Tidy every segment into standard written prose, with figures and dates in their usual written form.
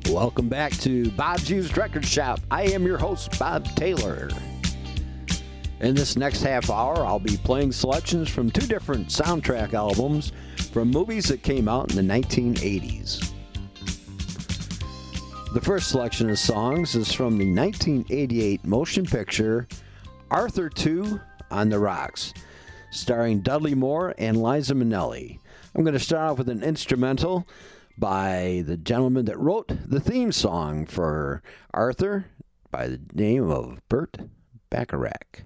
Welcome back to Bob's Used Record Shop. I am your host, Bob Taylor. In this next half hour, I'll be playing selections from two different soundtrack albums from movies that came out in the 1980s. The first selection of songs is from the 1988 motion picture Arthur II on the Rocks, starring Dudley Moore and Liza Minnelli. I'm going to start off with an instrumental by the gentleman that wrote the theme song for Arthur by the name of Burt Bacharach.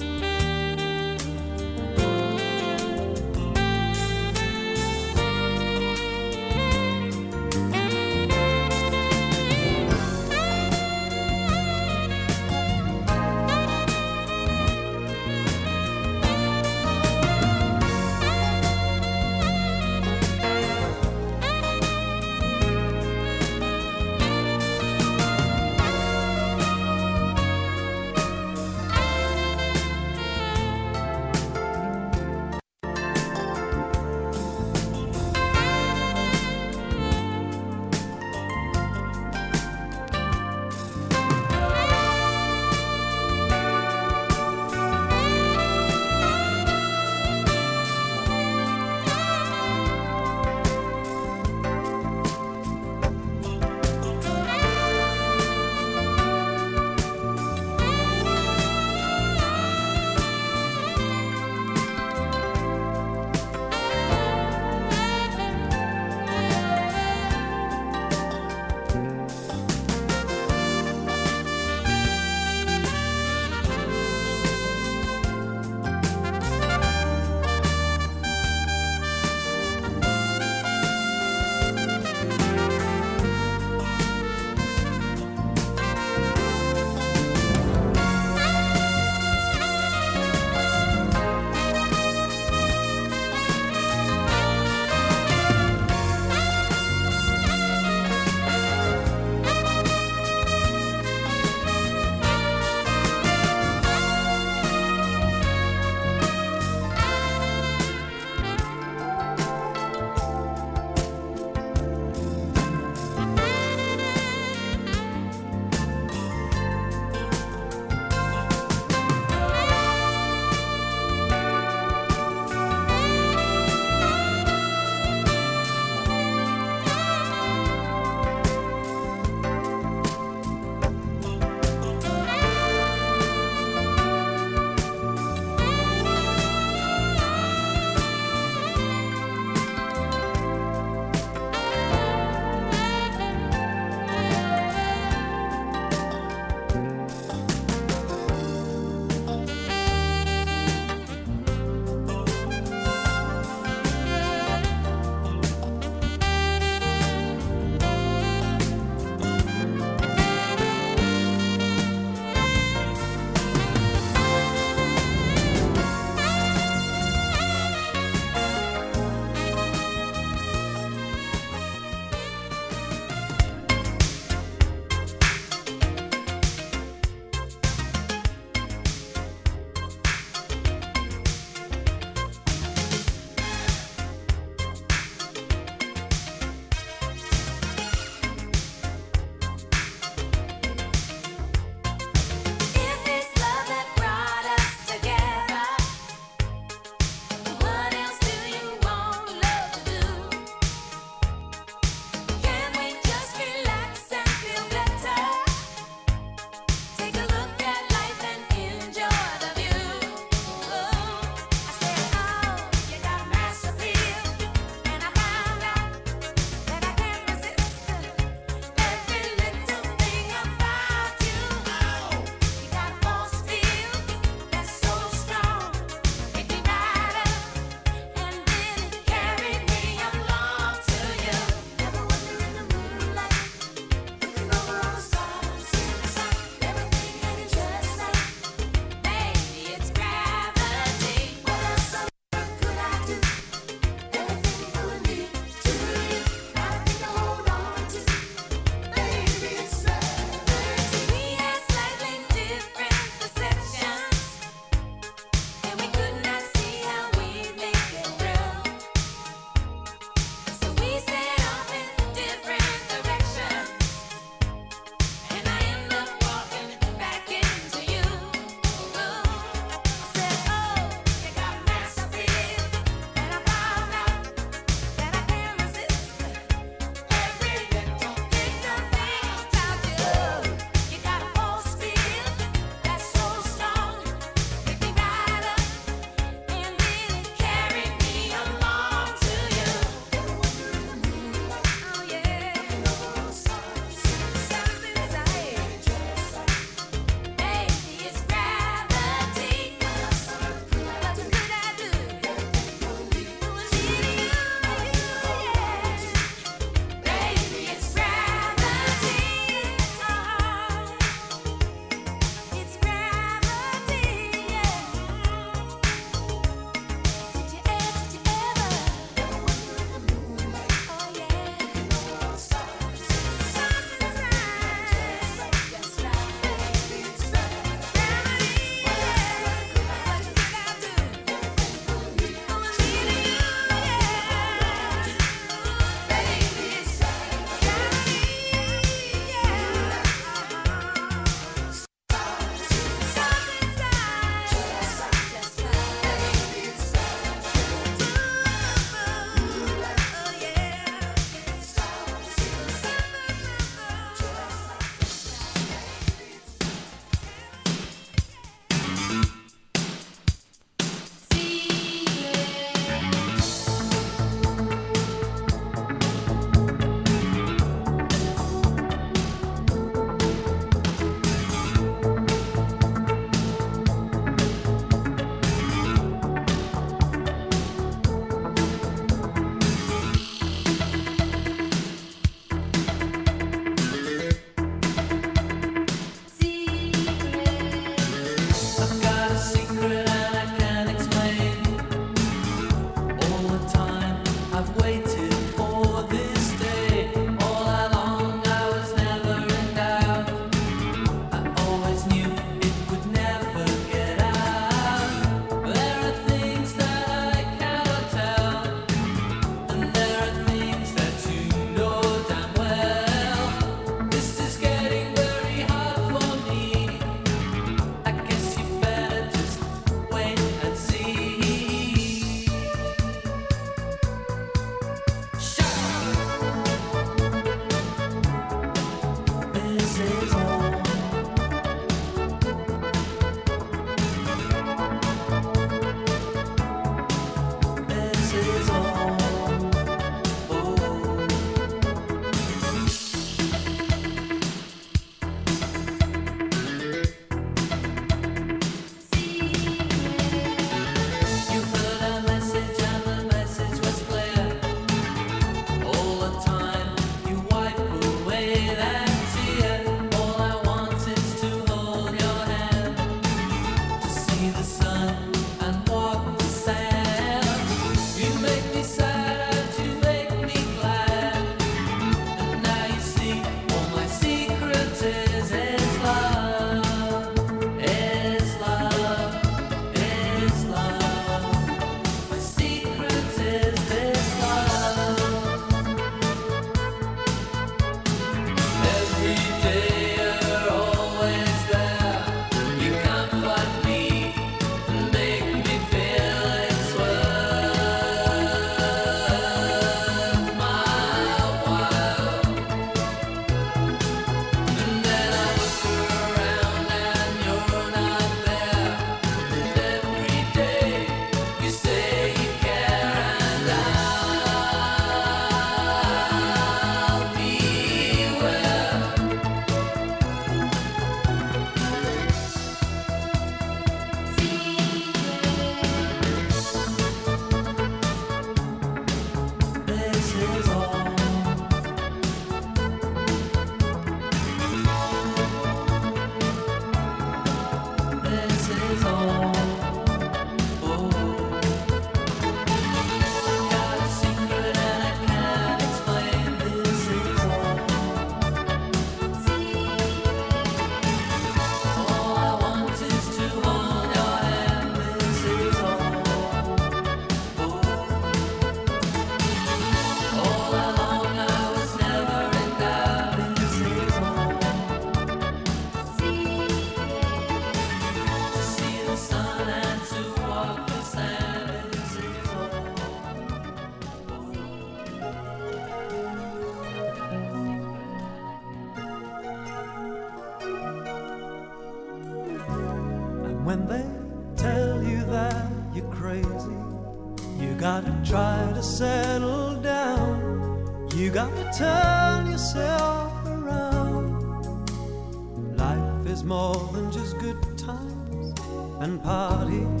When they tell you that you're crazy, you gotta try to settle down. You gotta turn yourself around. Life is more than just good times and parties.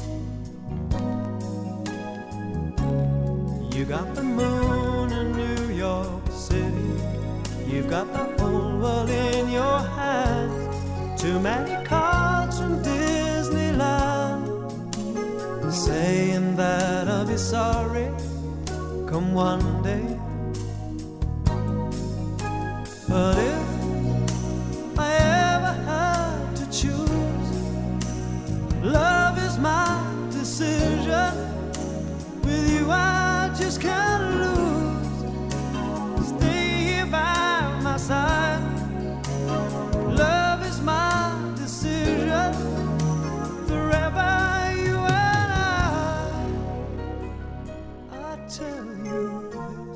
You got the moon in New York City. You've got the whole world in your hands. Too many cards from Disneyland, saying that I'll be sorry come one day. But if I ever had to choose, love is my decision. With you I just can't lose. Stay here by my side. Love is my decision. Forever you and I tell you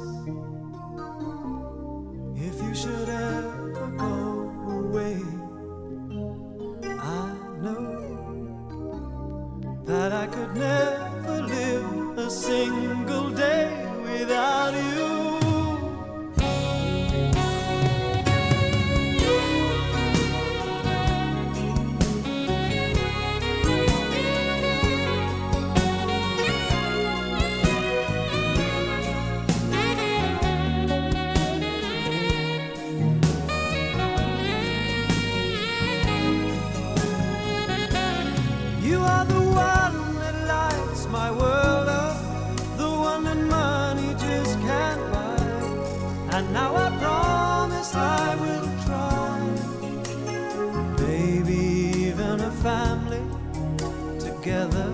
this. If you should ever go away, I know that I could never live a single day without you. You are the one that lights my world up, the one that money just can't buy. And now I promise I will try. Baby, even a family together.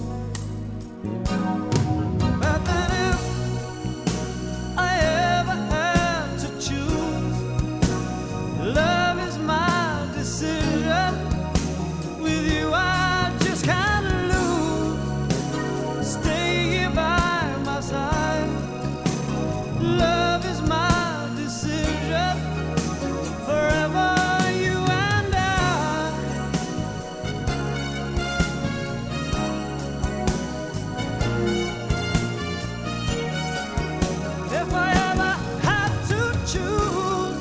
But then if I ever had to choose, love is my decision. With you I just can't lose. Stay here by my side. Love is my decision. Forever you and I. If I ever had to choose,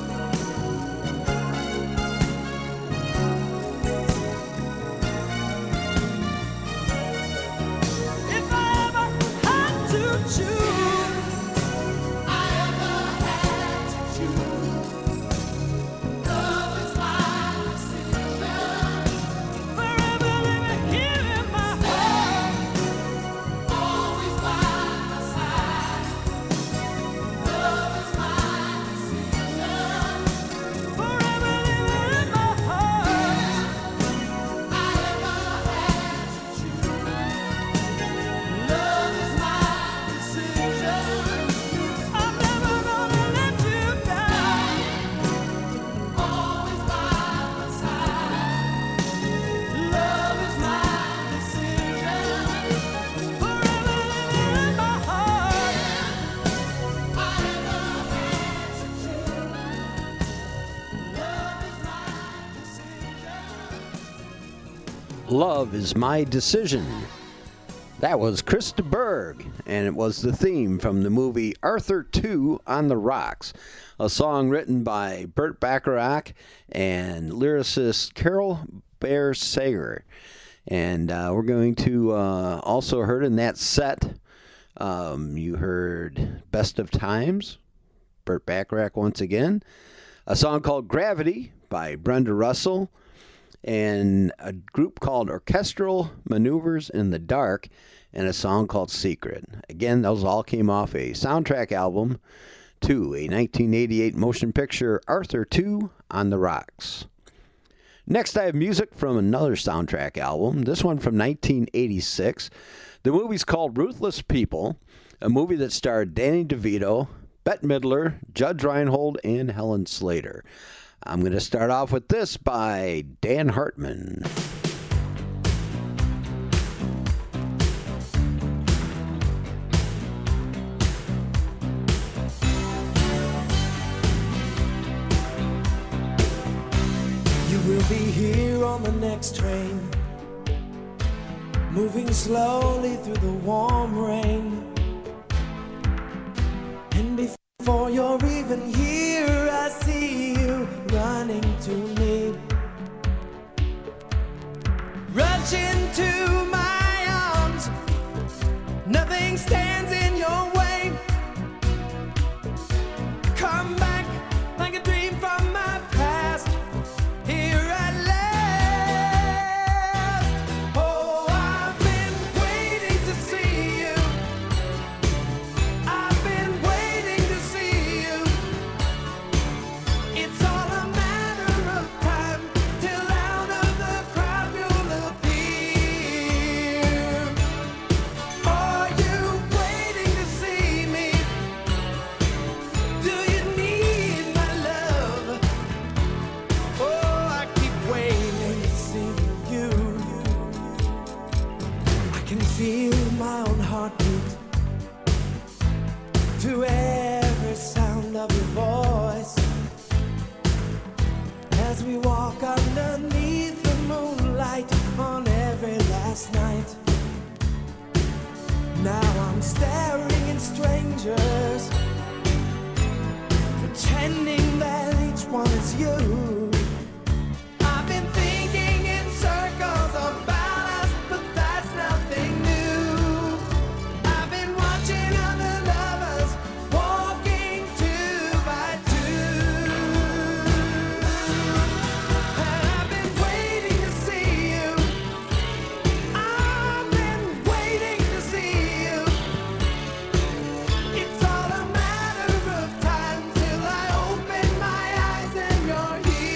if I ever had to choose, I ever had to choose. Love is my decision. Forever living here in my heart. Always by my side. Love is my decision. Forever living in my heart. I ever had to choose. Love is my decision. I'm never gonna let you down. Always by my side. Love is my decision. Forever living in my heart. I ever had to choose. Love is my decision. Love is My Decision. That was Chris de Burgh, and it was the theme from the movie Arthur II on the Rocks, a song written by Burt Bacharach and lyricist Carol Bear Sager. And we're going to also heard in that set, you heard Best of Times, Burt Bacharach once again, a song called Gravity by Brenda Russell, and a group called Orchestral Maneuvers in the Dark, and a song called Secret. Again, those all came off a soundtrack album to a 1988 motion picture, Arthur II on the Rocks. Next, I have music from another soundtrack album, this one from 1986. The movie's called Ruthless People, a movie that starred Danny DeVito, Bette Midler, Judge Reinhold, and Helen Slater. I'm going to start off with this by Dan Hartman. You will be here on the next train. moving slowly through the warm rain. And before you're even here, I see you running to me. Rush into my arms, nothing stands in your way. Come back like a dream from my past, here at last. Oh, I've been waiting to see you. I've been waiting to see you. It's all a matter of time till out of the crowd you'll appear. Are you waiting to see me? Do you need my love? Oh, I keep waiting to see you. I can feel my own heartbeat to every sound of your voice. As we walk underneath the moonlight on every last night. Now I'm staring at strangers, pretending that each one is you. I've been thinking in circles about us, but that's nothing new. I've been watching other lovers walking two by two. And I've been waiting to see you. I've been waiting to see you. It's all a matter of time till I open my eyes and you're here.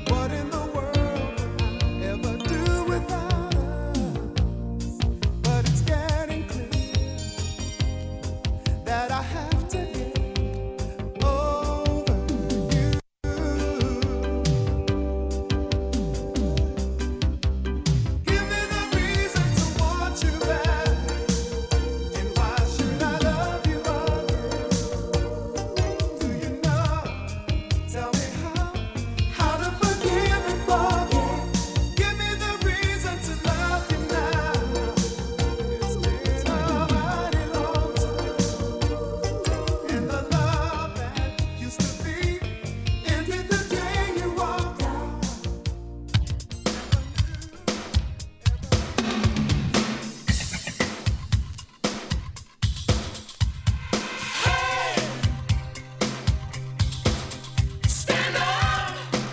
What in the world would I ever do without us? But it's getting clear that I have to get over you. Give me the reason to want you back, and why should I love you other? Do you know? Tell me how to forgive and forget. Give me the reason to love you now. It's been a mighty long time, and the love that used to be ended the day you walked out. Stand up,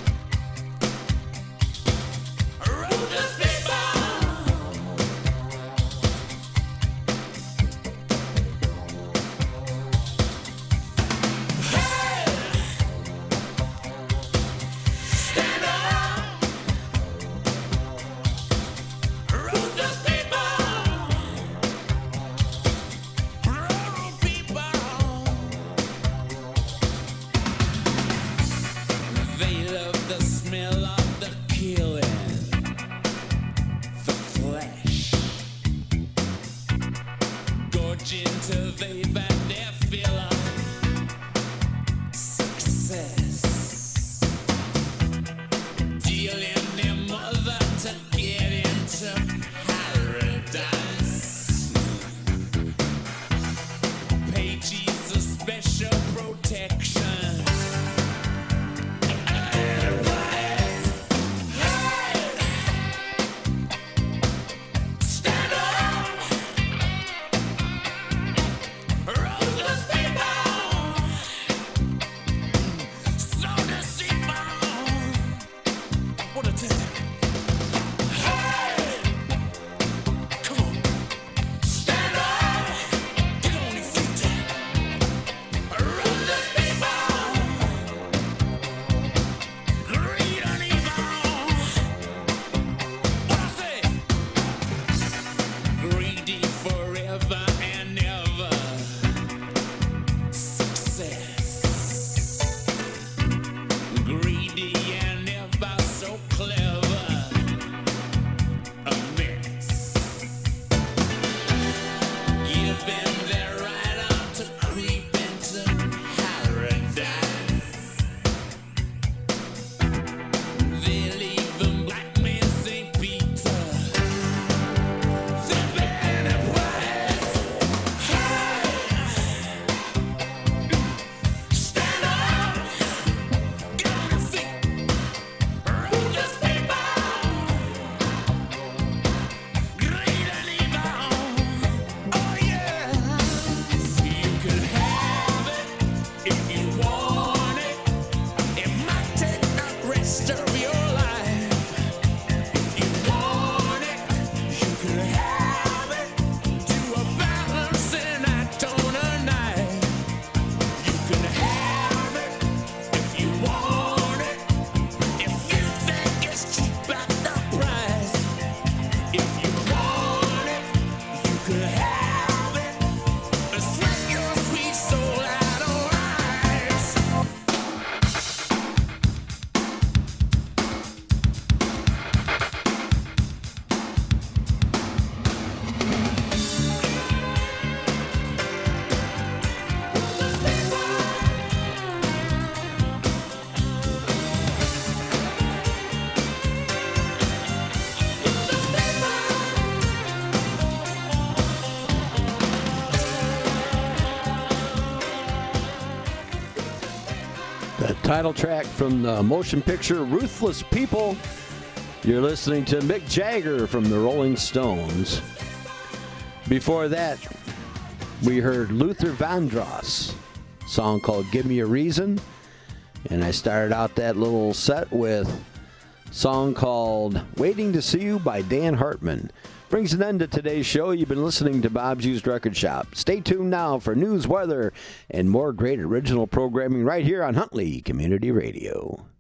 ruthless people. Stand up, ruthless people. Rural people. They love the smell of the killing, the flesh. Gorging till they've had their fill of success. Dealing their mother to get into paradise. Pay Jesus special protection. Stand up, ruthless people. So deceitful. What a test. Hey, come on, stand up, get on your feet. Ruthless people, greed and evil. What I say? Greedy forever and ever. Success. Greedy and ever so clever. A mess. Giving their right arm to creep into paradise. They'll even blackmail St. Peter. They're paying a price. Stand up, get on your feet. Ruthless people, greed and evil. Oh yeah, you can have it if you want it. It might take the rest of your life. If you want it, you can have it. Do a balancing act on a night. You can have it if you want it. If you think it's cheap at the price. If you want it, you can have it. Sweat your sweet soul out on ice. The title track from the motion picture Ruthless People. You're listening to Mick Jagger from the Rolling Stones. Before that, we heard Luther Vandross, song called Give Me a Reason. And I started out that little set with a song called Waiting to See You by Dan Hartman. Brings an end to today's show. You've been listening to Bob's Used Record Shop. Stay tuned now for news, weather, and more great original programming right here on Huntley Community Radio.